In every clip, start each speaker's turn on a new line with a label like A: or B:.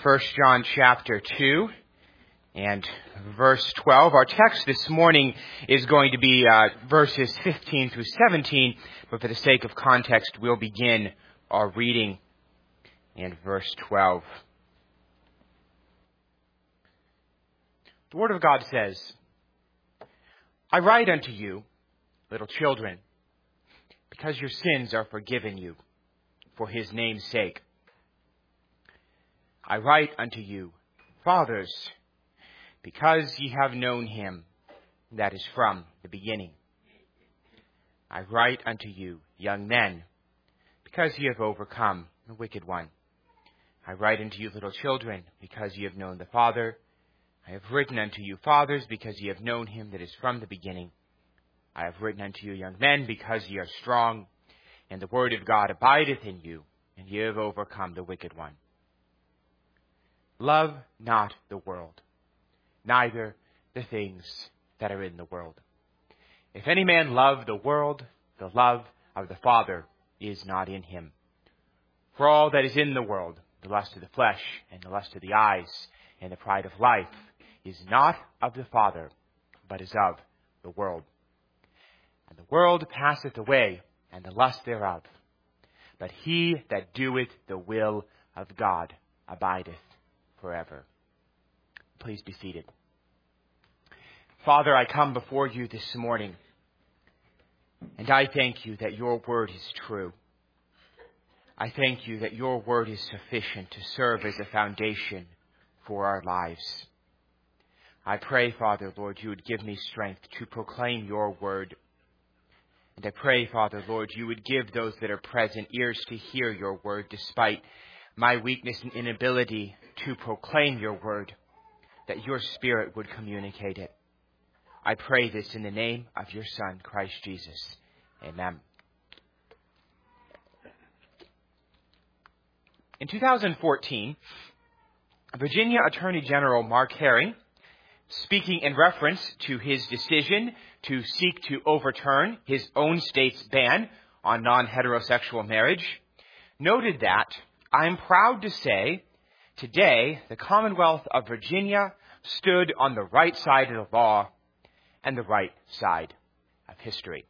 A: 1 John chapter 2 and verse 12. Our text this morning is going to be verses 15 through 17, but for the sake of context, we'll begin our reading in verse 12. The Word of God says, I write unto you, little children, because your sins are forgiven you, for his name's sake. I write unto you, fathers, because ye have known him that is from the beginning. I write unto you, young men, because ye have overcome the wicked one. I write unto you, little children, because ye have known the Father. I have written unto you, fathers, because ye have known him that is from the beginning. I have written unto you, young men, because ye are strong, and the word of God abideth in you, and ye have overcome the wicked one. Love not the world, neither the things that are in the world. If any man love the world, the love of the Father is not in him. For all that is in the world, the lust of the flesh, and the lust of the eyes, and the pride of life, is not of the Father, but is of the world. And the world passeth away, and the lust thereof. But he that doeth the will of God abideth forever. Please be seated. Father, I come before you this morning, and I thank you that your word is true. I thank you that your word is sufficient to serve as a foundation for our lives. I pray, Father, Lord, you would give me strength to proclaim your word. And I pray, Father, Lord, you would give those that are present ears to hear your word despite my weakness and inability to proclaim your word, that your Spirit would communicate it. I pray this in the name of your Son, Christ Jesus. Amen. In 2014, Virginia Attorney General Mark Herring, speaking in reference to his decision to seek to overturn his own state's ban on non-heterosexual marriage, noted that, I am proud to say, today the Commonwealth of Virginia stood on the right side of the law and the right side of history.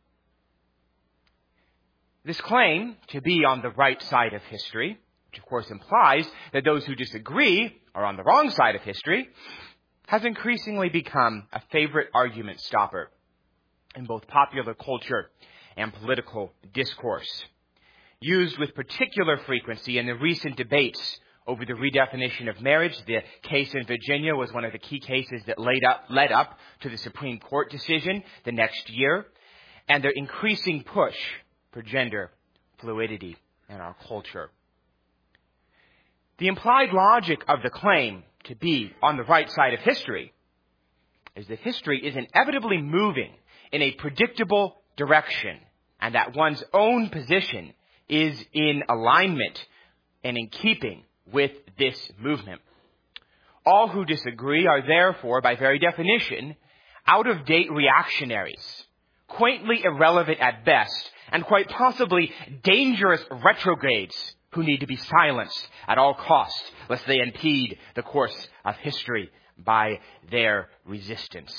A: This claim to be on the right side of history, which of course implies that those who disagree are on the wrong side of history, has increasingly become a favorite argument stopper in both popular culture and political discourse. Used with particular frequency in the recent debates over the redefinition of marriage. The case in Virginia was one of the key cases that led up to the Supreme Court decision the next year, and their increasing push for gender fluidity in our culture. The implied logic of the claim to be on the right side of history is that history is inevitably moving in a predictable direction, and that one's own position is in alignment and in keeping with this movement. All who disagree are therefore, by very definition, out-of-date reactionaries, quaintly irrelevant at best, and quite possibly dangerous retrogrades who need to be silenced at all costs, lest they impede the course of history by their resistance.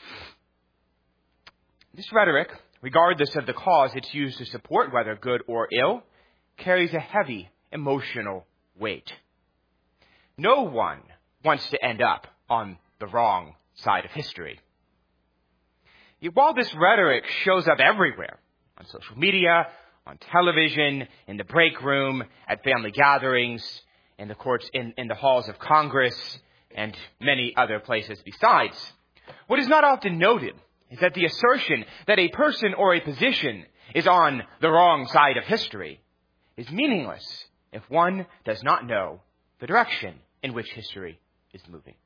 A: This rhetoric, regardless of the cause it's used to support, whether good or ill, carries a heavy emotional weight. No one wants to end up on the wrong side of history. Yet while this rhetoric shows up everywhere, on social media, on television, in the break room, at family gatherings, in the courts, in the halls of Congress, and many other places besides, what is not often noted is that the assertion that a person or a position is on the wrong side of history is meaningless if one does not know the direction in which history is moving.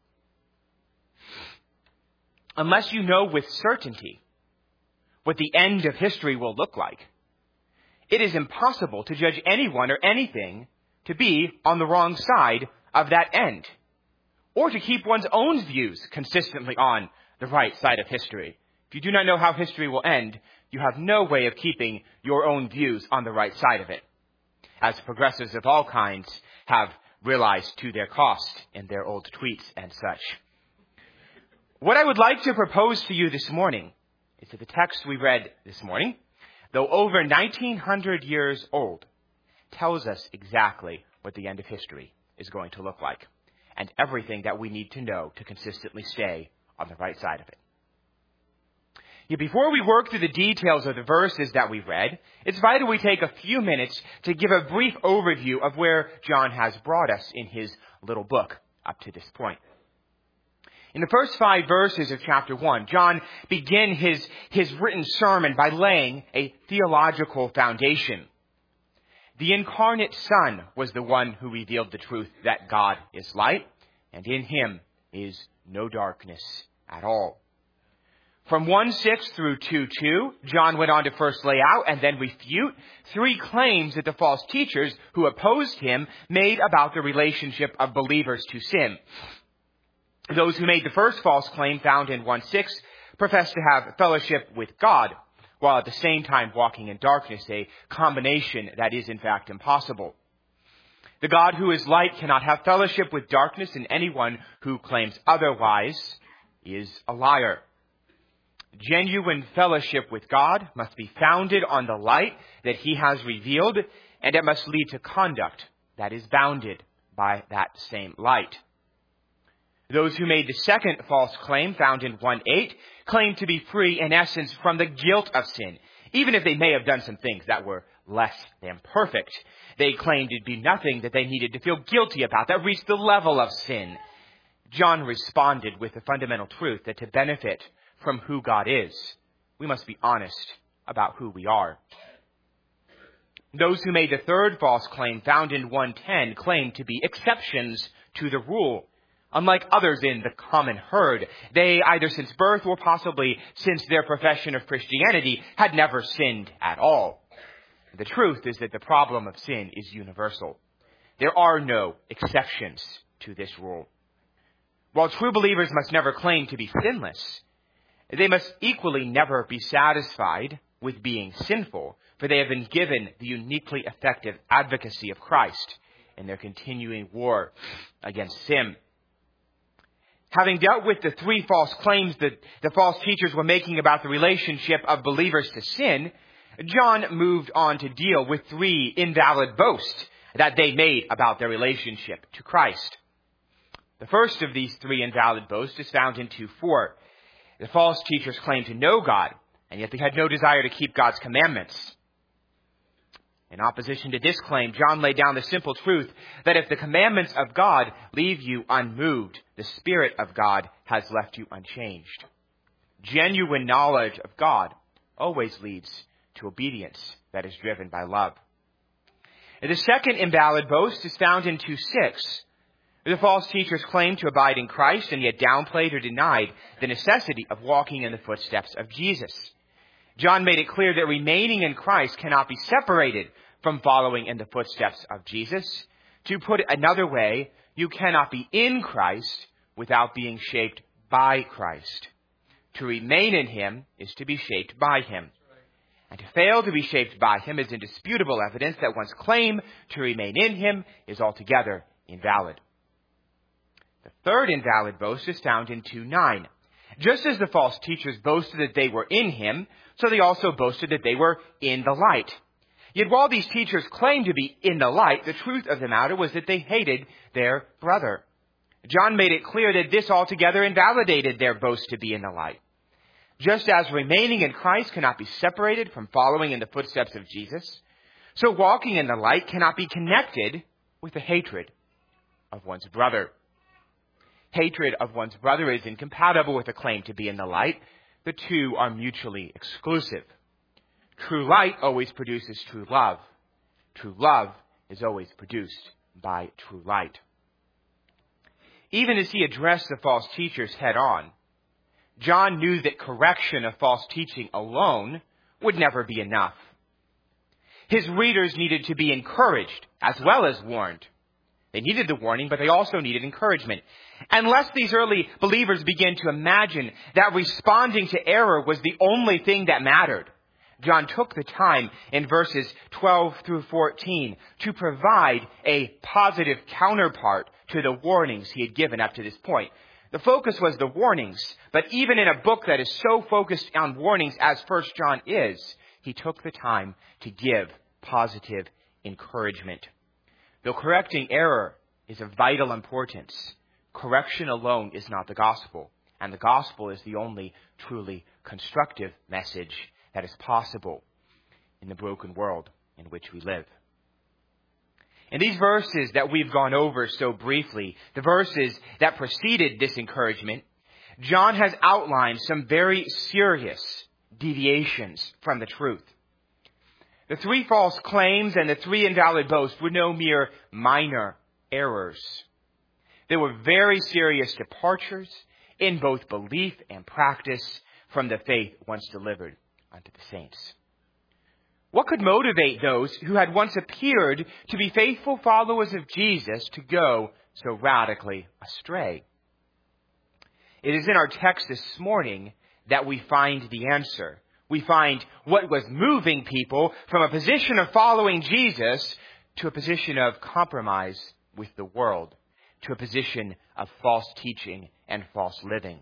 A: Unless you know with certainty what the end of history will look like, it is impossible to judge anyone or anything to be on the wrong side of that end, or to keep one's own views consistently on the right side of history. If you do not know how history will end, you have no way of keeping your own views on the right side of it, as progressives of all kinds have realized to their cost in their old tweets and such. What I would like to propose to you this morning is that the text we read this morning, though over 1900 years old, tells us exactly what the end of history is going to look like, and everything that we need to know to consistently stay on the right side of it. Yet before we work through the details of the verses that we read, it's vital we take a few minutes to give a brief overview of where John has brought us in his little book up to this point. In the first 5 verses of chapter 1, John began his written sermon by laying a theological foundation. The incarnate Son was the one who revealed the truth that God is light, and in him is no darkness at all. From 1:6 through 2:2, John went on to first lay out and then refute 3 claims that the false teachers who opposed him made about the relationship of believers to sin. Those who made the first false claim, found in 1:6, professed to have fellowship with God, while at the same time walking in darkness, a combination that is in fact impossible. The God who is light cannot have fellowship with darkness, and anyone who claims otherwise is a liar. Genuine fellowship with God must be founded on the light that he has revealed, and it must lead to conduct that is bounded by that same light. Those who made the second false claim, found in 1:8, claimed to be free in essence from the guilt of sin, even if they may have done some things that were less than perfect. They claimed it'd be nothing that they needed to feel guilty about that reached the level of sin. John responded with the fundamental truth that to benefit from who God is, we must be honest about who we are. Those who made the third false claim, found in 1:10, claimed to be exceptions to the rule. Unlike others in the common herd, they, either since birth or possibly since their profession of Christianity, had never sinned at all. The truth is that the problem of sin is universal. There are no exceptions to this rule. While true believers must never claim to be sinless, they must equally never be satisfied with being sinful, for they have been given the uniquely effective advocacy of Christ in their continuing war against sin. Having dealt with the 3 false claims that the false teachers were making about the relationship of believers to sin, John moved on to deal with 3 invalid boasts that they made about their relationship to Christ. The first of these 3 invalid boasts is found in 2:4. The false teachers claimed to know God, and yet they had no desire to keep God's commandments. In opposition to this claim, John laid down the simple truth that if the commandments of God leave you unmoved, the Spirit of God has left you unchanged. Genuine knowledge of God always leads to obedience that is driven by love. And the second invalid boast is found in 2:6. The false teachers claimed to abide in Christ and yet downplayed or denied the necessity of walking in the footsteps of Jesus. John made it clear that remaining in Christ cannot be separated from following in the footsteps of Jesus. To put it another way, you cannot be in Christ without being shaped by Christ. To remain in him is to be shaped by him. And to fail to be shaped by him is indisputable evidence that one's claim to remain in him is altogether invalid. The third invalid boast is found in 2:9. Just as the false teachers boasted that they were in him, so they also boasted that they were in the light. Yet while these teachers claimed to be in the light, the truth of the matter was that they hated their brother. John made it clear that this altogether invalidated their boast to be in the light. Just as remaining in Christ cannot be separated from following in the footsteps of Jesus, so walking in the light cannot be connected with the hatred of one's brother. Hatred of one's brother is incompatible with the claim to be in the light. The two are mutually exclusive. True light always produces true love. True love is always produced by true light. Even as he addressed the false teachers head on, John knew that correction of false teaching alone would never be enough. His readers needed to be encouraged as well as warned. They needed the warning, but they also needed encouragement. Unless these early believers began to imagine that responding to error was the only thing that mattered, John took the time in verses 12 through 14 to provide a positive counterpart to the warnings he had given up to this point. The focus was the warnings, but even in a book that is so focused on warnings as 1 John is, he took the time to give positive encouragement. Though correcting error is of vital importance, correction alone is not the gospel, and the gospel is the only truly constructive message that is possible in the broken world in which we live. In these verses that we've gone over so briefly, the verses that preceded this encouragement, John has outlined some very serious deviations from the truth. The 3 false claims and the 3 invalid boasts were no mere minor errors. They were very serious departures in both belief and practice from the faith once delivered unto the saints. What could motivate those who had once appeared to be faithful followers of Jesus to go so radically astray? It is in our text this morning that we find the answer. We find what was moving people from a position of following Jesus to a position of compromise with the world, to a position of false teaching and false living.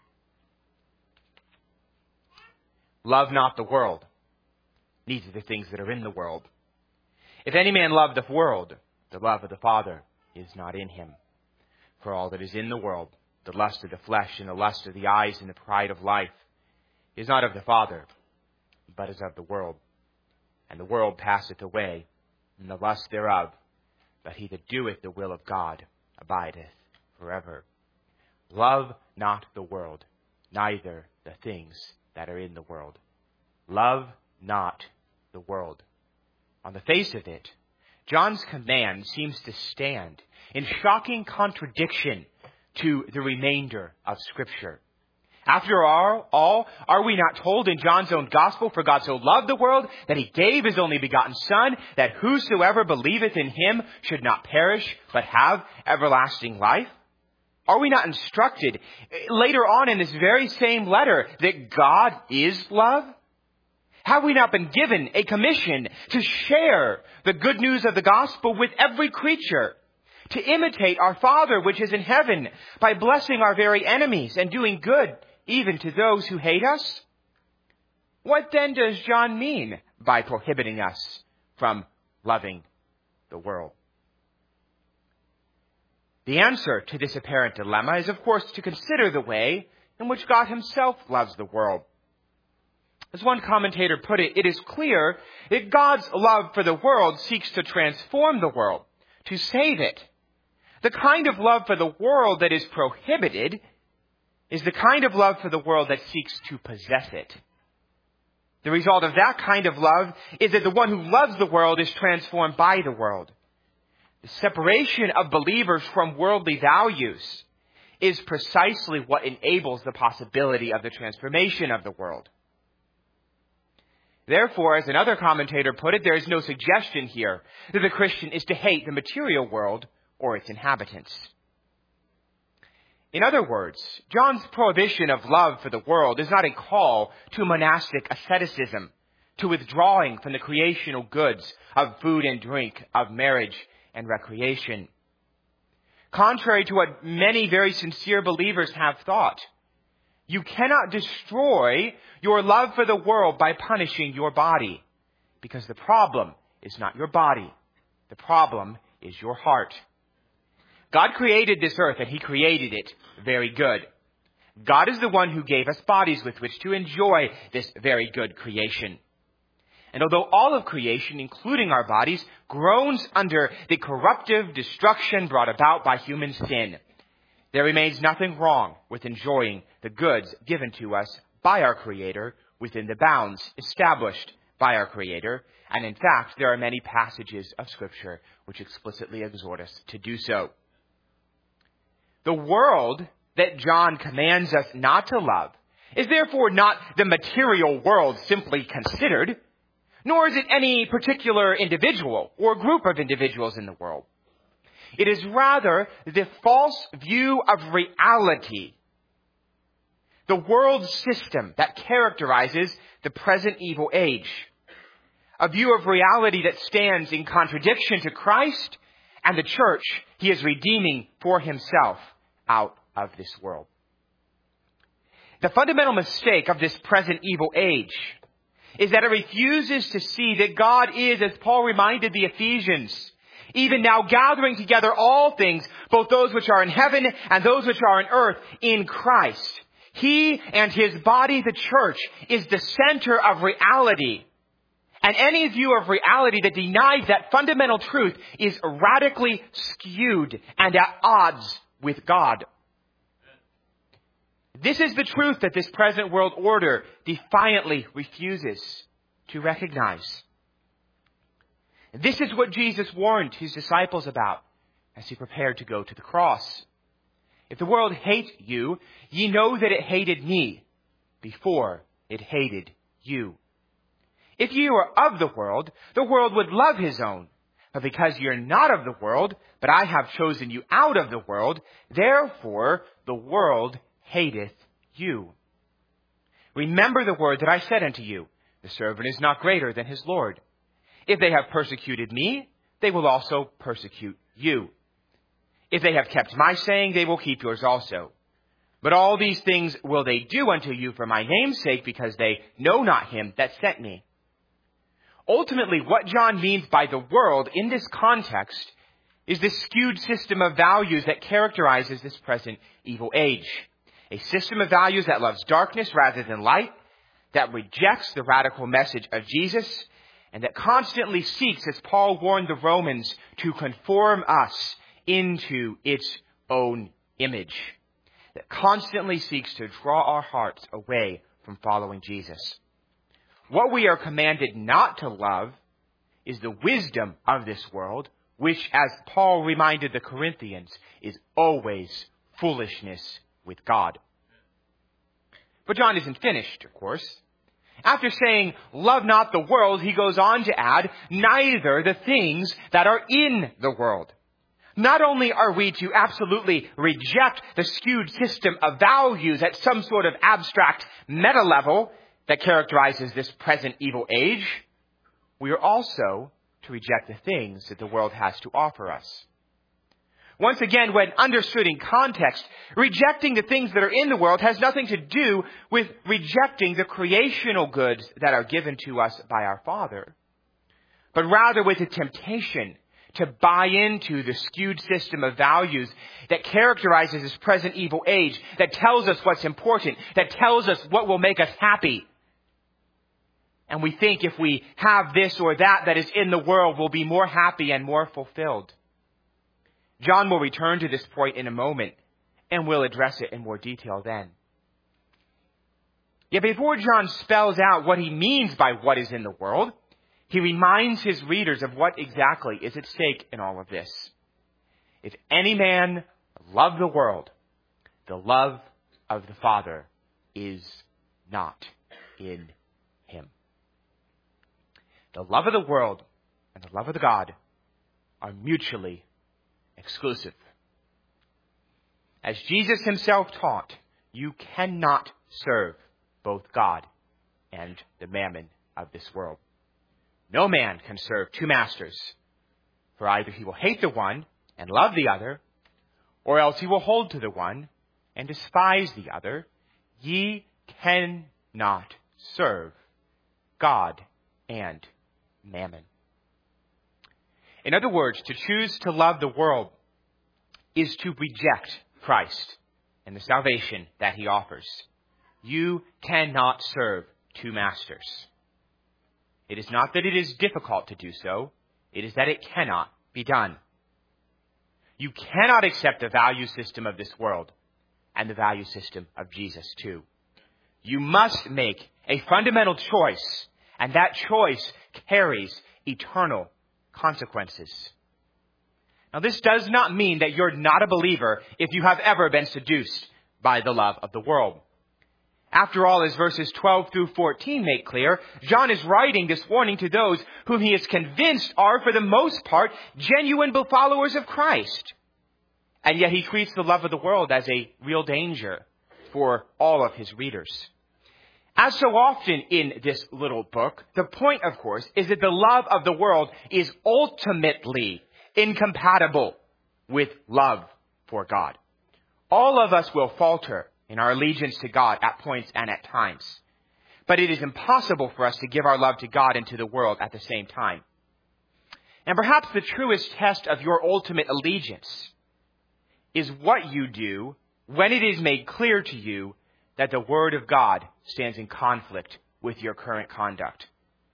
A: Love not the world, neither the things that are in the world. If any man love the world, the love of the Father is not in him. For all that is in the world, the lust of the flesh and the lust of the eyes and the pride of life, is not of the Father, but is of the world. And the world passeth away, and the lust thereof, but he that doeth the will of God abideth forever. Love not the world, neither the things that are in the world. Love not the world. On the face of it, John's command seems to stand in shocking contradiction to the remainder of Scripture. After all, are we not told in John's own gospel, for God so loved the world that he gave his only begotten Son, that whosoever believeth in him should not perish, but have everlasting life? Are we not instructed later on in this very same letter that God is love? Have we not been given a commission to share the good news of the gospel with every creature, to imitate our Father which is in heaven by blessing our very enemies and doing good even to those who hate us? What then does John mean by prohibiting us from loving the world? The answer to this apparent dilemma is, of course, to consider the way in which God himself loves the world. As one commentator put it, it is clear that God's love for the world seeks to transform the world, to save it. The kind of love for the world that is prohibited is the kind of love for the world that seeks to possess it. The result of that kind of love is that the one who loves the world is transformed by the world. The separation of believers from worldly values is precisely what enables the possibility of the transformation of the world. Therefore, as another commentator put it, there is no suggestion here that the Christian is to hate the material world or its inhabitants. In other words, John's prohibition of love for the world is not a call to monastic asceticism, to withdrawing from the creational goods of food and drink, of marriage and recreation. Contrary to what many very sincere believers have thought, you cannot destroy your love for the world by punishing your body, because the problem is not your body. The problem is your heart. God created this earth, and he created it very good. God is the one who gave us bodies with which to enjoy this very good creation. And although all of creation, including our bodies, groans under the corruptive destruction brought about by human sin, there remains nothing wrong with enjoying the goods given to us by our Creator within the bounds established by our Creator. And in fact, there are many passages of Scripture which explicitly exhort us to do so. The world that John commands us not to love is therefore not the material world simply considered, nor is it any particular individual or group of individuals in the world. It is rather the false view of reality the world system that characterizes the present evil age. A view of reality that stands in contradiction to Christ and the church he is redeeming for himself out of this world. The fundamental mistake of this present evil age is that it refuses to see that God is, as Paul reminded the Ephesians, even now gathering together all things, both those which are in heaven and those which are on earth, in Christ. He and his body, the church, is the center of reality. And any view of reality that denies that fundamental truth is radically skewed and at odds with God. This is the truth that this present world order defiantly refuses to recognize. This is what Jesus warned his disciples about as he prepared to go to the cross. If the world hate you, ye know that it hated me before it hated you. If ye were of the world would love his own. But because you're not of the world, but I have chosen you out of the world, therefore the world hateth you. Remember the word that I said unto you, the servant is not greater than his Lord. If they have persecuted me, they will also persecute you. If they have kept my saying, they will keep yours also. But all these things will they do unto you for my name's sake, because they know not him that sent me. Ultimately, what John means by the world in this context is the skewed system of values that characterizes this present evil age. A system of values that loves darkness rather than light, that rejects the radical message of Jesus, and that constantly seeks, as Paul warned the Romans, to conform us into its own image. That constantly seeks to draw our hearts away from following Jesus. What we are commanded not to love is the wisdom of this world, which, as Paul reminded the Corinthians, is always foolishness with God. But John isn't finished, of course. After saying, love not the world, he goes on to add, neither the things that are in the world. Not only are we to absolutely reject the skewed system of values at some sort of abstract meta level that characterizes this present evil age, we are also to reject the things that the world has to offer us. Once again, when understood in context, rejecting the things that are in the world has nothing to do with rejecting the creational goods that are given to us by our Father, but rather with a temptation to buy into the skewed system of values that characterizes this present evil age, that tells us what's important, that tells us what will make us happy. And we think if we have this or that is in the world, we'll be more happy and more fulfilled. John will return to this point in a moment, and we'll address it in more detail then. Yet before John spells out what he means by what is in the world, he reminds his readers of what exactly is at stake in all of this. If any man love the world, the love of the Father is not in him. The love of the world and the love of the God are mutually exclusive. As Jesus himself taught, you cannot serve both God and the mammon of this world. No man can serve two masters, for either he will hate the one and love the other, or else he will hold to the one and despise the other. Ye cannot serve God and mammon. In other words, to choose to love the world is to reject Christ and the salvation that he offers. You cannot serve two masters. It is not that it is difficult to do so. It is that it cannot be done. You cannot accept the value system of this world and the value system of Jesus too. You must make a fundamental choice, and that choice carries eternal consequences. Now, this does not mean that you're not a believer if you have ever been seduced by the love of the world. After all, as verses 12 through 14 make clear, John is writing this warning to those whom he is convinced are, for the most part, genuine followers of Christ. And yet he treats the love of the world as a real danger for all of his readers. As so often in this little book, the point, of course, is that the love of the world is ultimately incompatible with love for God. All of us will falter in our allegiance to God at points and at times. But it is impossible for us to give our love to God and to the world at the same time. And perhaps the truest test of your ultimate allegiance is what you do when it is made clear to you that the Word of God stands in conflict with your current conduct.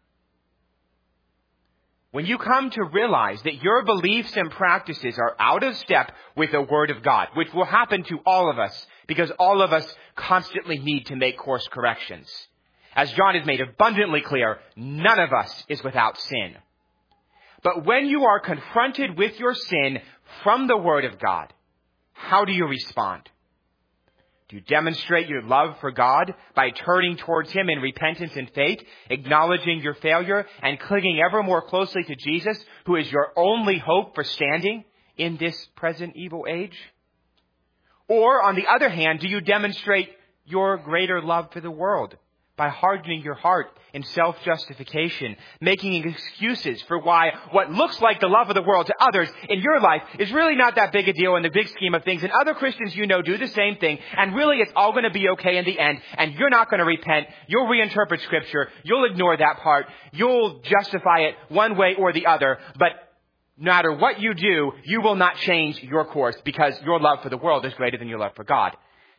A: When you come to realize that your beliefs and practices are out of step with the Word of God, which will happen to all of us because all of us constantly need to make course corrections. As John has made abundantly clear, none of us is without sin. But when you are confronted with your sin from the Word of God, how do you respond? Do you demonstrate your love for God by turning towards Him in repentance and faith, acknowledging your failure, and clinging ever more closely to Jesus, who is your only hope for standing in this present evil age? Or, on the other hand, do you demonstrate your greater love for the world by hardening your heart in self-justification, making excuses for why what looks like the love of the world to others in your life is really not that big a deal in the big scheme of things, and other Christians you know do the same thing, and really it's all going to be okay in the end, and you're not going to repent, you'll reinterpret Scripture, you'll ignore that part, you'll justify it one way or the other, but no matter what you do, you will not change your course because your love for the world is greater than your love for God.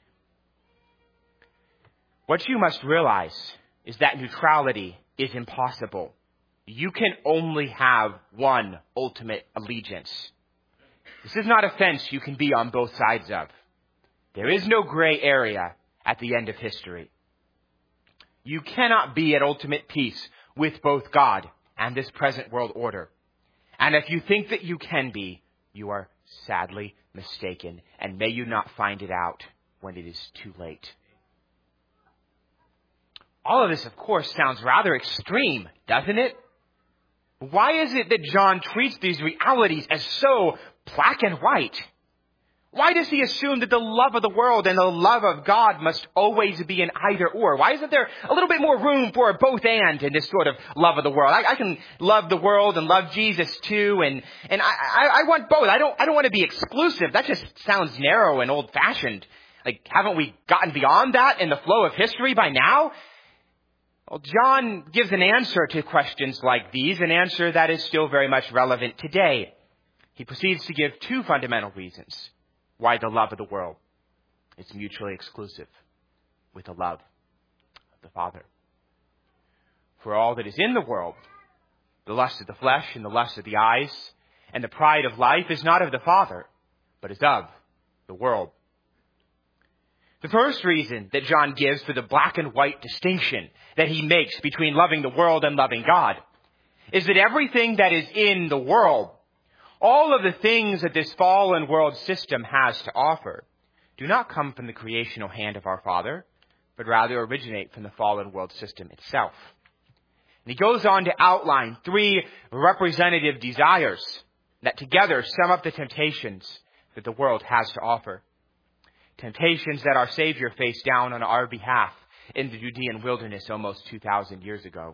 A: What you must realize is that neutrality is impossible. You can only have one ultimate allegiance. This is not a fence you can be on both sides of. There is no gray area at the end of history. You cannot be at ultimate peace with both God and this present world order. And if you think that you can be, you are sadly mistaken. And may you not find it out when it is too late. All of this, of course, sounds rather extreme, doesn't it? Why is it that John treats these realities as so black and white? Why does he assume that the love of the world and the love of God must always be an either or? Why isn't there a little bit more room for a both and in this sort of love of the world? I can love the world and love Jesus too, and I want both. I don't want to be exclusive. That just sounds narrow and old-fashioned. Like, haven't we gotten beyond that in the flow of history by now? Well, John gives an answer to questions like these, an answer that is still very much relevant today. He proceeds to give two fundamental reasons why the love of the world is mutually exclusive with the love of the Father. For all that is in the world, the lust of the flesh and the lust of the eyes and the pride of life is not of the Father, but is of the world. The first reason that John gives for the black and white distinction that he makes between loving the world and loving God is that everything that is in the world, all of the things that this fallen world system has to offer, do not come from the creational hand of our Father, but rather originate from the fallen world system itself. And he goes on to outline three representative desires that together sum up the temptations that the world has to offer. Temptations that our Savior faced down on our behalf in the Judean wilderness almost 2,000 years ago.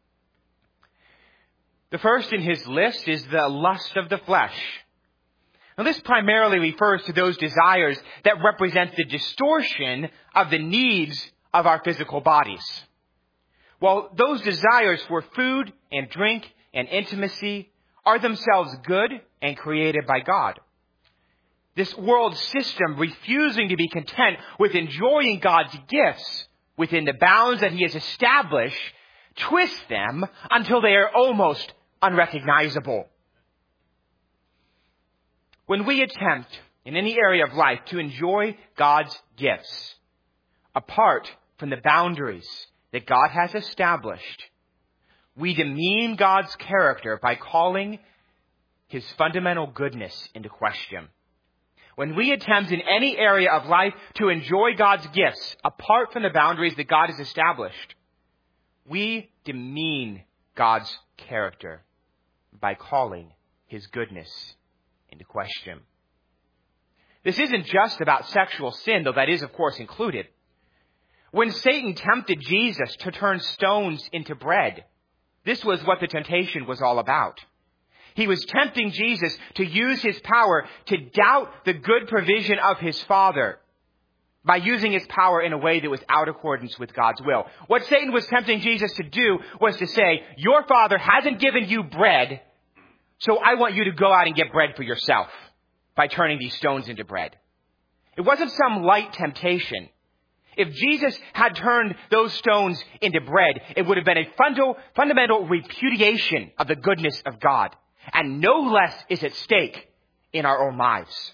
A: The first in his list is the lust of the flesh. Now, this primarily refers to those desires that represent the distortion of the needs of our physical bodies. While those desires for food and drink and intimacy are themselves good and created by God, this world system refusing to be content with enjoying God's gifts within the bounds that He has established, twists them until they are almost unrecognizable. When we attempt in any area of life to enjoy God's gifts apart from the boundaries that God has established, we demean God's character by calling His fundamental goodness into question. When we attempt in any area of life to enjoy God's gifts apart from the boundaries that God has established, we demean God's character by calling His goodness into question. This isn't just about sexual sin, though that is, of course, included. When Satan tempted Jesus to turn stones into bread, this was what the temptation was all about. He was tempting Jesus to use his power to doubt the good provision of his Father by using his power in a way that was out of accordance with God's will. What Satan was tempting Jesus to do was to say, your Father hasn't given you bread, so I want you to go out and get bread for yourself by turning these stones into bread. It wasn't some light temptation. If Jesus had turned those stones into bread, it would have been a fundamental repudiation of the goodness of God. And no less is at stake in our own lives.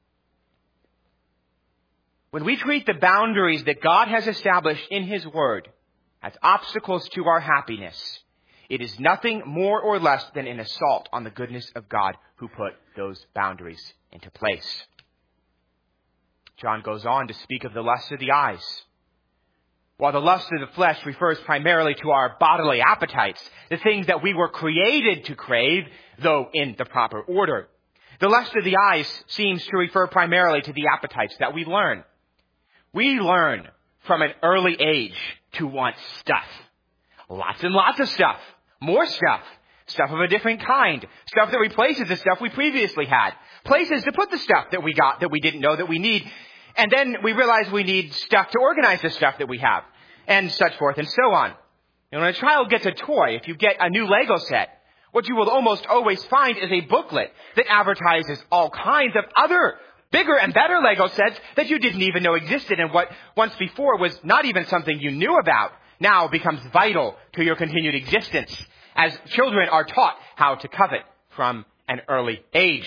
A: When we treat the boundaries that God has established in his word as obstacles to our happiness, it is nothing more or less than an assault on the goodness of God who put those boundaries into place. John goes on to speak of the lust of the eyes. While the lust of the flesh refers primarily to our bodily appetites, the things that we were created to crave, though in the proper order. The lust of the eyes seems to refer primarily to the appetites that we learn. We learn from an early age to want stuff. Lots and lots of stuff. More stuff. Stuff of a different kind. Stuff that replaces the stuff we previously had. Places to put the stuff that we got that we didn't know that we need. And then we realize we need stuff to organize the stuff that we have. And such forth and so on. And when a child gets a toy, if you get a new Lego set, what you will almost always find is a booklet that advertises all kinds of other bigger and better Lego sets that you didn't even know existed, and what once before was not even something you knew about now becomes vital to your continued existence, as children are taught how to covet from an early age.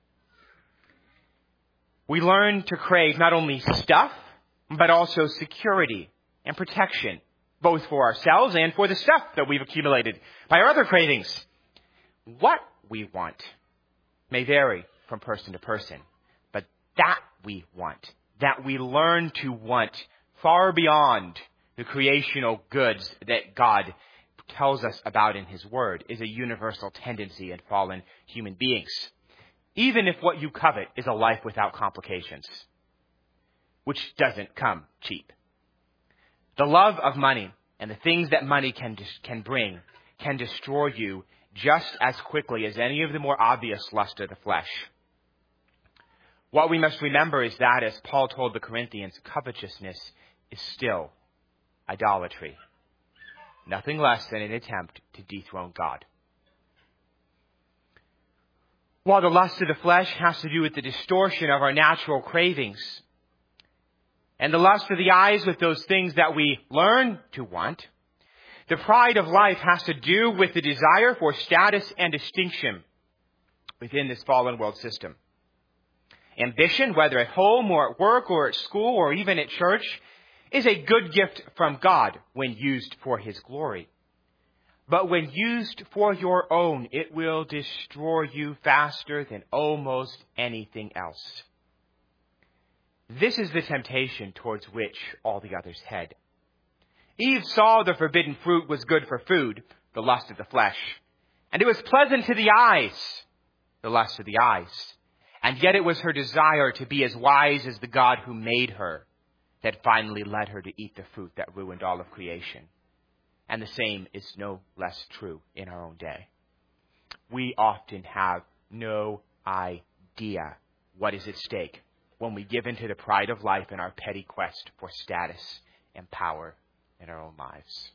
A: We learn to crave not only stuff, but also security and protection, both for ourselves and for the stuff that we've accumulated by our other cravings. What we want may vary from person to person, but that we want, that we learn to want far beyond the creational goods that God tells us about in his word, is a universal tendency in fallen human beings. Even if what you covet is a life without complications, which doesn't come cheap. The love of money and the things that money can bring can destroy you just as quickly as any of the more obvious lust of the flesh. What we must remember is that, as Paul told the Corinthians, covetousness is still idolatry. Nothing less than an attempt to dethrone God. While the lust of the flesh has to do with the distortion of our natural cravings, and the lust of the eyes with those things that we learn to want, the pride of life has to do with the desire for status and distinction within this fallen world system. Ambition, whether at home or at work or at school or even at church, is a good gift from God when used for his glory. But when used for your own, it will destroy you faster than almost anything else. This is the temptation towards which all the others head. Eve saw the forbidden fruit was good for food, the lust of the flesh, and it was pleasant to the eyes, the lust of the eyes. And yet it was her desire to be as wise as the God who made her that finally led her to eat the fruit that ruined all of creation. And the same is no less true in our own day. We often have no idea what is at stake when we give into the pride of life in our petty quest for status and power in our own lives.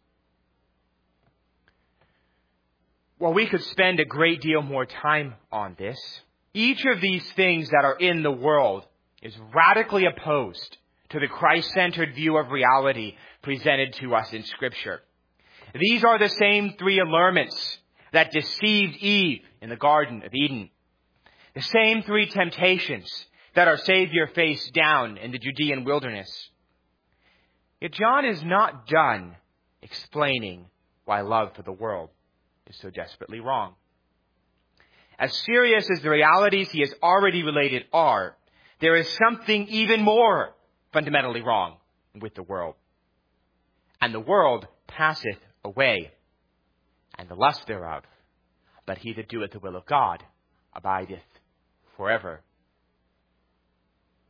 A: While we could spend a great deal more time on this, each of these things that are in the world is radically opposed to the Christ-centered view of reality presented to us in Scripture. These are the same three allurements that deceived Eve in the Garden of Eden. The same three temptations that our Savior faced down in the Judean wilderness. Yet John is not done explaining why love for the world is so desperately wrong. As serious as the realities he has already related are, there is something even more fundamentally wrong with the world. And the world passeth away, and the lust thereof, but he that doeth the will of God abideth forever.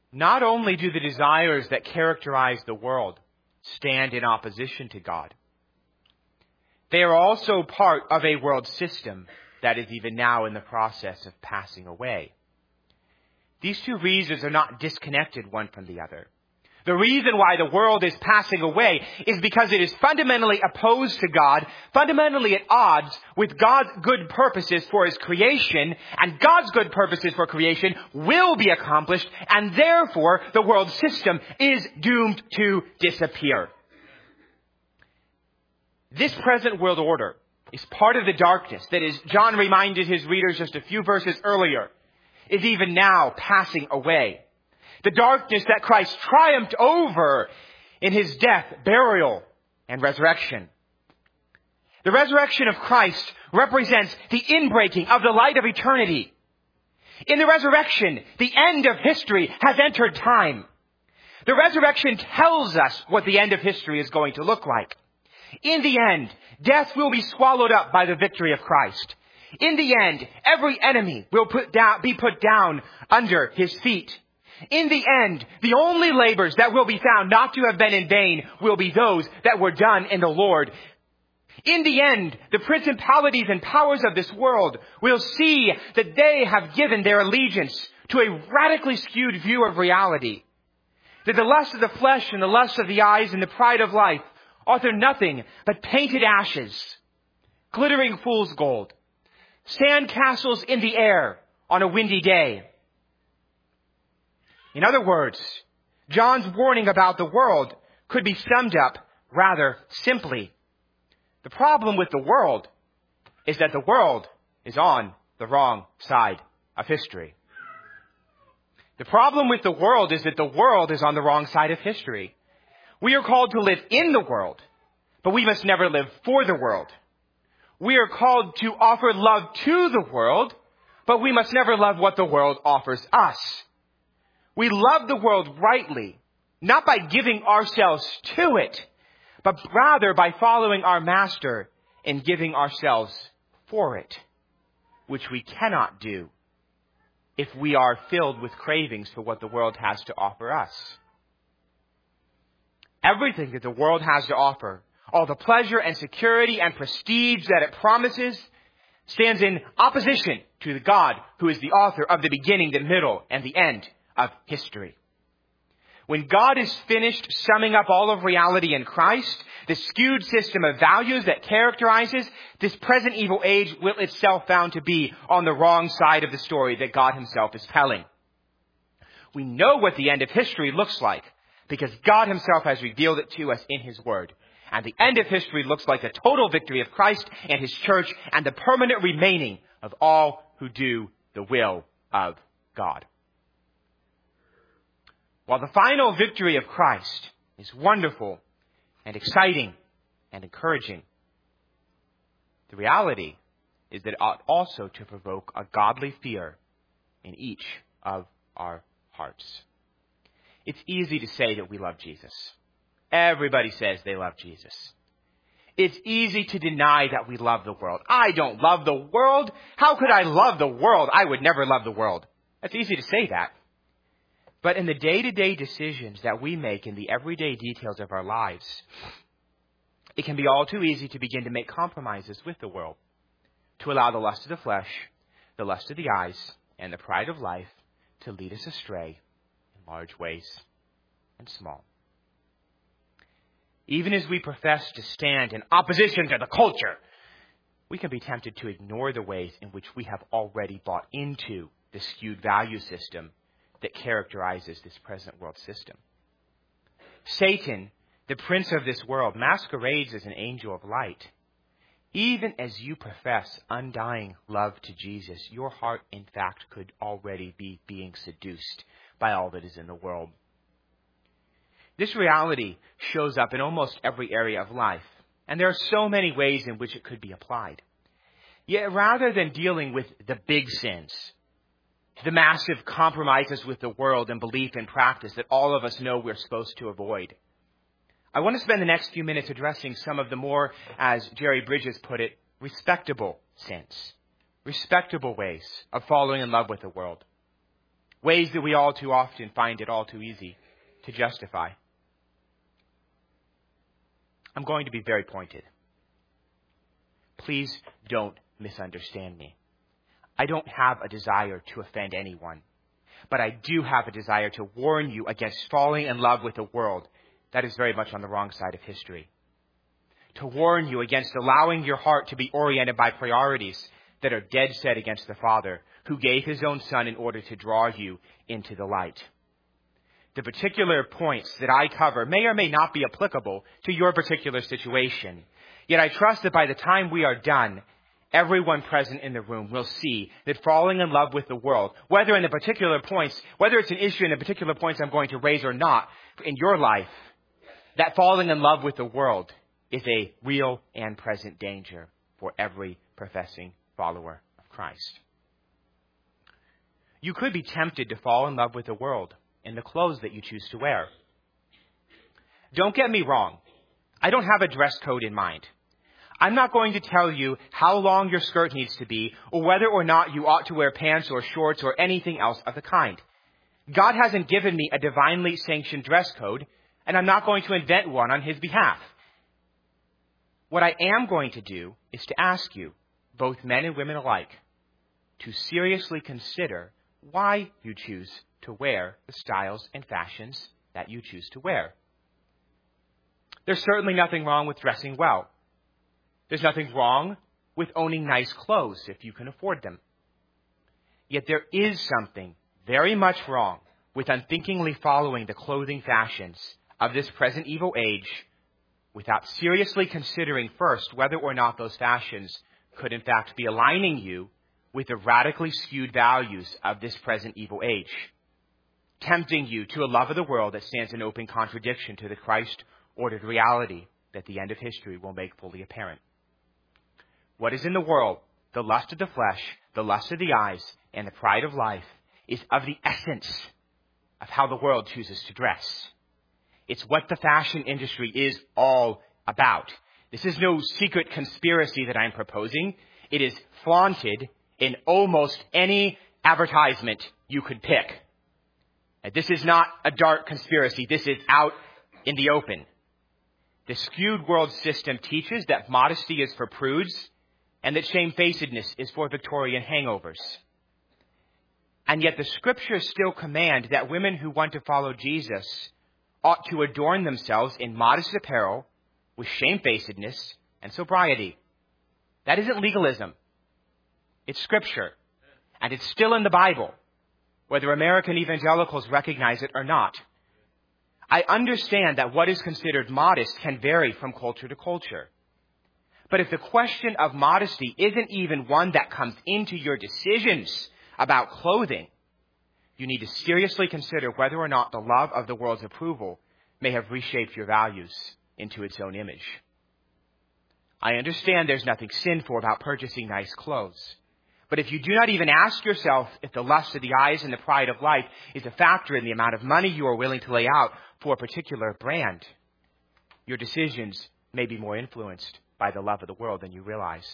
A: Not only do the desires that characterize the world stand in opposition to God, they are also part of a world system that is even now in the process of passing away. These two reasons are not disconnected one from the other. The reason why the world is passing away is because it is fundamentally opposed to God, fundamentally at odds with God's good purposes for His creation, and God's good purposes for creation will be accomplished, and therefore the world system is doomed to disappear. This present world order is part of the darkness that, as John reminded his readers just a few verses earlier, is even now passing away. The darkness that Christ triumphed over in His death, burial, and resurrection. The resurrection of Christ represents the inbreaking of the light of eternity. In the resurrection, the end of history has entered time. The resurrection tells us what the end of history is going to look like. In the end, death will be swallowed up by the victory of Christ. In the end, every enemy will be put down under His feet. In the end, the only labors that will be found not to have been in vain will be those that were done in the Lord. In the end, the principalities and powers of this world will see that they have given their allegiance to a radically skewed view of reality. That the lust of the flesh and the lust of the eyes and the pride of life author nothing but painted ashes, glittering fool's gold, sand castles in the air on a windy day. In other words, John's warning about the world could be summed up rather simply. The problem with the world is that the world is on the wrong side of history. The problem with the world is that the world is on the wrong side of history. We are called to live in the world, but we must never live for the world. We are called to offer love to the world, but we must never love what the world offers us. We love the world rightly, not by giving ourselves to it, but rather by following our Master and giving ourselves for it, which we cannot do if we are filled with cravings for what the world has to offer us. Everything that the world has to offer, all the pleasure and security and prestige that it promises, stands in opposition to the God who is the author of the beginning, the middle, and the end of history. When God is finished summing up all of reality in Christ, the skewed system of values that characterizes this present evil age will itself found to be on the wrong side of the story that God Himself is telling. We know what the end of history looks like because God Himself has revealed it to us in His Word. And the end of history looks like the total victory of Christ and His church and the permanent remaining of all who do the will of God. While the final victory of Christ is wonderful and exciting and encouraging, the reality is that it ought also to provoke a godly fear in each of our hearts. It's easy to say that we love Jesus. Everybody says they love Jesus. It's easy to deny that we love the world. I don't love the world. How could I love the world? I would never love the world. It's easy to say that. But in the day-to-day decisions that we make in the everyday details of our lives, it can be all too easy to begin to make compromises with the world, to allow the lust of the flesh, the lust of the eyes, and the pride of life to lead us astray in large ways and small. Even as we profess to stand in opposition to the culture, we can be tempted to ignore the ways in which we have already bought into the skewed value system that characterizes this present world system. Satan, the prince of this world, masquerades as an angel of light. Even as you profess undying love to Jesus, your heart, in fact, could already be being seduced by all that is in the world. This reality shows up in almost every area of life, and there are so many ways in which it could be applied. Yet rather than dealing with the big sins, the massive compromises with the world and belief and practice that all of us know we're supposed to avoid, I want to spend the next few minutes addressing some of the more, as Jerry Bridges put it, respectable sins, respectable ways of falling in love with the world. Ways that we all too often find it all too easy to justify. I'm going to be very pointed. Please don't misunderstand me. I don't have a desire to offend anyone, but I do have a desire to warn you against falling in love with a world that is very much on the wrong side of history. To warn you against allowing your heart to be oriented by priorities that are dead set against the Father who gave his own Son in order to draw you into the light. The particular points that I cover may or may not be applicable to your particular situation. Yet I trust that by the time we are done, everyone present in the room will see that falling in love with the world, whether it's an issue in the particular points I'm going to raise or not in your life, that falling in love with the world is a real and present danger for every professing follower of Christ. You could be tempted to fall in love with the world in the clothes that you choose to wear. Don't get me wrong. I don't have a dress code in mind. I'm not going to tell you how long your skirt needs to be or whether or not you ought to wear pants or shorts or anything else of the kind. God hasn't given me a divinely sanctioned dress code, and I'm not going to invent one on his behalf. What I am going to do is to ask you, both men and women alike, to seriously consider why you choose to wear the styles and fashions that you choose to wear. There's certainly nothing wrong with dressing well. There's nothing wrong with owning nice clothes if you can afford them. Yet there is something very much wrong with unthinkingly following the clothing fashions of this present evil age without seriously considering first whether or not those fashions could in fact be aligning you with the radically skewed values of this present evil age, tempting you to a love of the world that stands in open contradiction to the Christ-ordered reality that the end of history will make fully apparent. What is in the world, the lust of the flesh, the lust of the eyes, and the pride of life, is of the essence of how the world chooses to dress. It's what the fashion industry is all about. This is no secret conspiracy that I'm proposing. It is flaunted in almost any advertisement you could pick. And this is not a dark conspiracy. This is out in the open. The skewed world system teaches that modesty is for prudes and that shamefacedness is for Victorian hangovers. And yet the scriptures still command that women who want to follow Jesus ought to adorn themselves in modest apparel with shamefacedness and sobriety. That isn't legalism. It's scripture. And it's still in the Bible, whether American evangelicals recognize it or not. I understand that what is considered modest can vary from culture to culture. But if the question of modesty isn't even one that comes into your decisions about clothing, you need to seriously consider whether or not the love of the world's approval may have reshaped your values into its own image. I understand there's nothing sinful about purchasing nice clothes. But if you do not even ask yourself if the lust of the eyes and the pride of life is a factor in the amount of money you are willing to lay out for a particular brand, your decisions may be more influenced by the love of the world than you realize.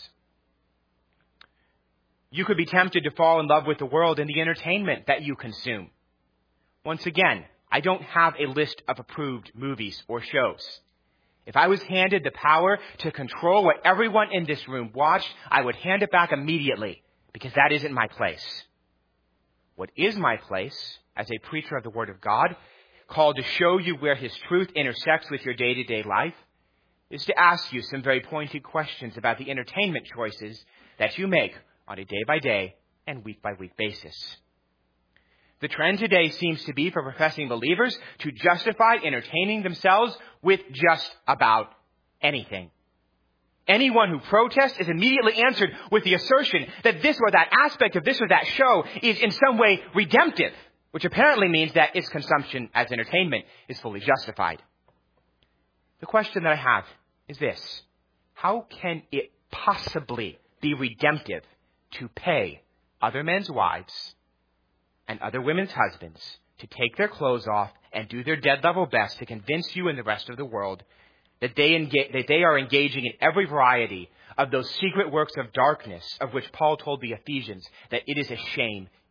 A: You could be tempted to fall in love with the world and the entertainment that you consume. Once again, I don't have a list of approved movies or shows. If I was handed the power to control what everyone in this room watched, I would hand it back immediately, because that isn't my place. What is my place, as a preacher of the Word of God, called to show you where His truth intersects with your day-to-day life, is to ask you some very pointed questions about the entertainment choices that you make on a day-by-day and week-by-week basis. The trend today seems to be for professing believers to justify entertaining themselves with just about anything. Anyone who protests is immediately answered with the assertion that this or that aspect of this or that show is in some way redemptive, which apparently means that its consumption as entertainment is fully justified. The question that I have is this: how can it possibly be redemptive to pay other men's wives and other women's husbands to take their clothes off and do their dead level best to convince you and the rest of the world that they are engaging in every variety of those secret works of darkness of which Paul told the Ephesians that it is a shame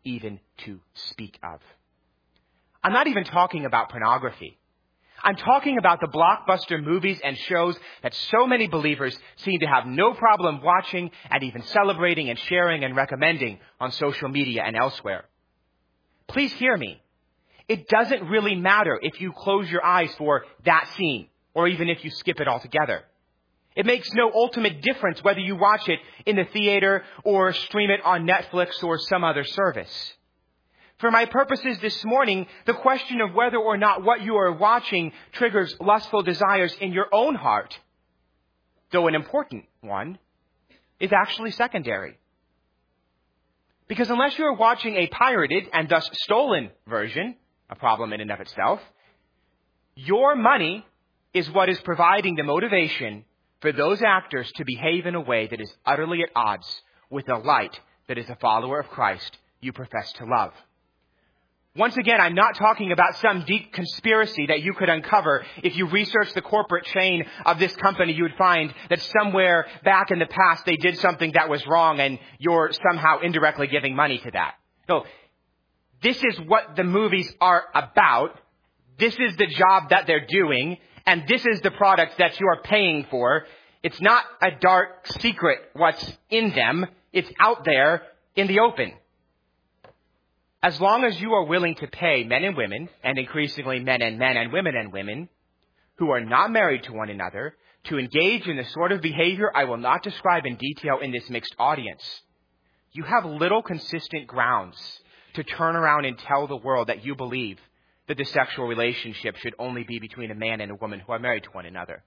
A: even to speak of. I'm not even talking about pornography. I'm talking about the blockbuster movies and shows that so many believers seem to have no problem watching and even celebrating and sharing and recommending on social media and elsewhere. Please hear me. It doesn't really matter if you close your eyes for that scene or even if you skip it altogether. It makes no ultimate difference whether you watch it in the theater or stream it on Netflix or some other service. For my purposes this morning, the question of whether or not what you are watching triggers lustful desires in your own heart, though an important one, is actually secondary. Because unless you are watching a pirated and thus stolen version, a problem in and of itself, your money is what is providing the motivation for those actors to behave in a way that is utterly at odds with the light that is a follower of Christ you profess to love. Once again, I'm not talking about some deep conspiracy that you could uncover. If you research the corporate chain of this company, you would find that somewhere back in the past they did something that was wrong and you're somehow indirectly giving money to that. No, this is what the movies are about. This is the job that they're doing, and this is the product that you are paying for. It's not a dark secret what's in them. It's out there in the open. As long as you are willing to pay men and women, and increasingly men and women, who are not married to one another, to engage in the sort of behavior I will not describe in detail in this mixed audience, you have little consistent grounds to turn around and tell the world that you believe that the sexual relationship should only be between a man and a woman who are married to one another.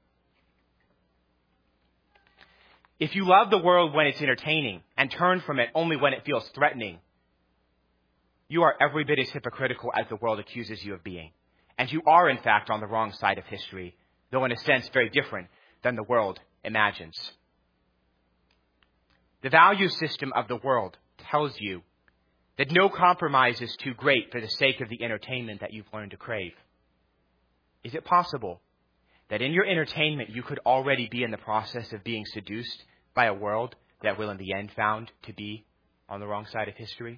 A: If you love the world when it's entertaining and turn from it only when it feels threatening, you are every bit as hypocritical as the world accuses you of being. And you are, in fact, on the wrong side of history, though in a sense very different than the world imagines. The value system of the world tells you that no compromise is too great for the sake of the entertainment that you've learned to crave. Is it possible that in your entertainment you could already be in the process of being seduced by a world that will in the end found to be on the wrong side of history?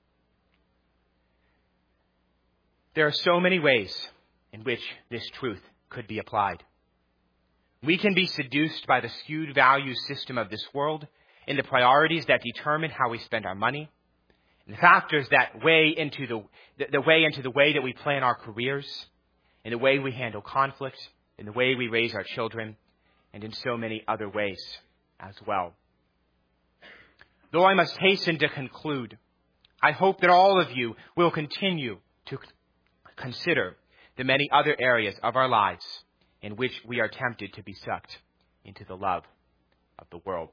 A: There are so many ways in which this truth could be applied. We can be seduced by the skewed value system of this world in the priorities that determine how we spend our money, and the factors that weigh into the way that we plan our careers, in the way we handle conflict, in the way we raise our children, and in so many other ways as well. Though I must hasten to conclude, I hope that all of you will continue to consider the many other areas of our lives in which we are tempted to be sucked into the love of the world.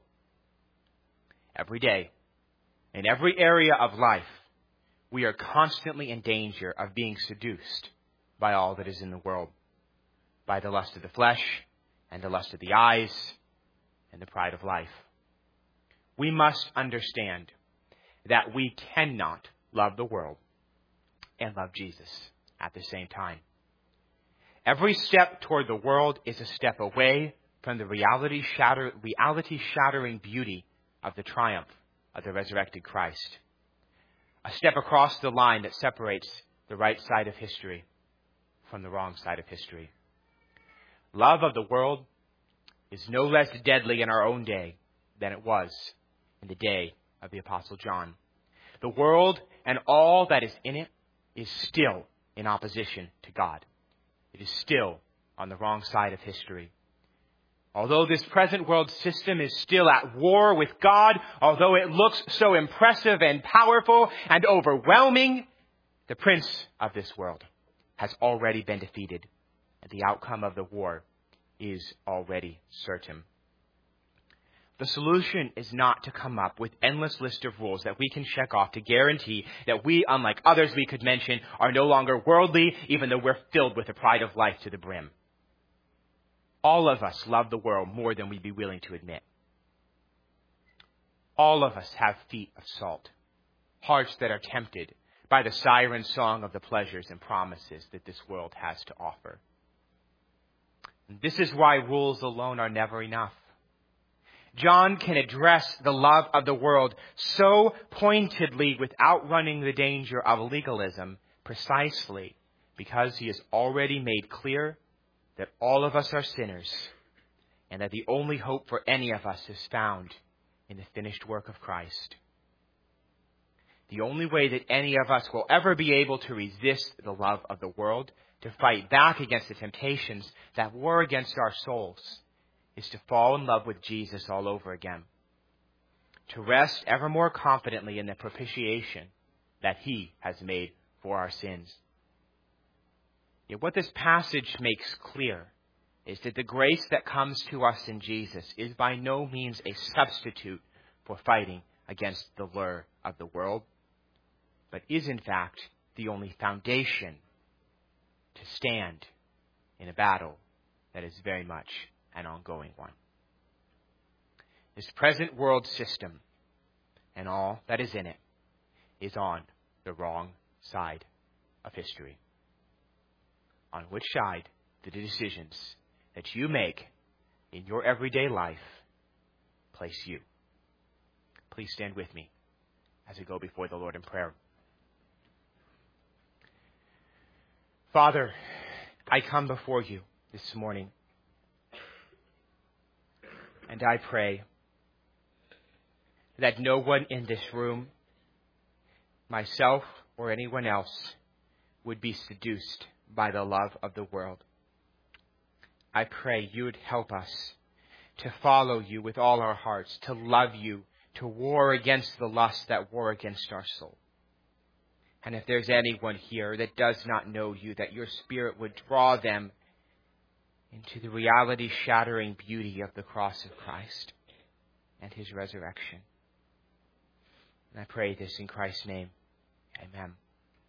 A: Every day, in every area of life, we are constantly in danger of being seduced by all that is in the world, by the lust of the flesh and the lust of the eyes and the pride of life. We must understand that we cannot love the world and love Jesus at the same time. Every step toward the world is a step away from the reality-shattering beauty of the triumph of the resurrected Christ. A step across the line that separates the right side of history from the wrong side of history. Love of the world is no less deadly in our own day than it was in the day of the Apostle John. The world and all that is in it is still in opposition to God. It is still on the wrong side of history. Although this present world system is still at war with God, although it looks so impressive and powerful and overwhelming, the prince of this world has already been defeated, and the outcome of the war is already certain. The solution is not to come up with endless list of rules that we can check off to guarantee that we, unlike others we could mention, are no longer worldly, even though we're filled with the pride of life to the brim. All of us love the world more than we'd be willing to admit. All of us have feet of salt, hearts that are tempted by the siren song of the pleasures and promises that this world has to offer. And this is why rules alone are never enough. John can address the love of the world so pointedly without running the danger of legalism precisely because he has already made clear that all of us are sinners and that the only hope for any of us is found in the finished work of Christ. The only way that any of us will ever be able to resist the love of the world, to fight back against the temptations that war against our souls, is to fall in love with Jesus all over again. To rest ever more confidently in the propitiation that he has made for our sins. Yet what this passage makes clear is that the grace that comes to us in Jesus is by no means a substitute for fighting against the lure of the world, but is in fact the only foundation to stand in a battle that is very much an ongoing one. This present world system and all that is in it is on the wrong side of history. On which side do the decisions that you make in your everyday life place you? Please stand with me as we go before the Lord in prayer. Father, I come before you this morning, and I pray that no one in this room, myself or anyone else, would be seduced by the love of the world. I pray you would help us to follow you with all our hearts, to love you, to war against the lust that war against our soul. And if there's anyone here that does not know you, that your Spirit would draw them into the reality-shattering beauty of the cross of Christ and his resurrection. And I pray this in Christ's name. Amen.